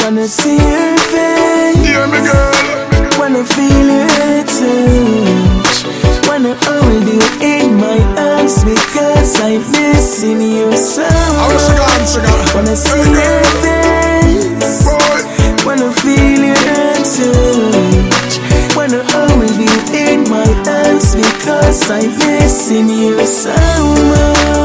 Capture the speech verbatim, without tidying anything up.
Wanna see your face. Yeah, me girl. Wanna feel your touch. Wanna hold you in my arms because I'm missing you so much. Wanna see your face. Wanna feel your touch. Wanna hold you in my arms because I'm missing you so much.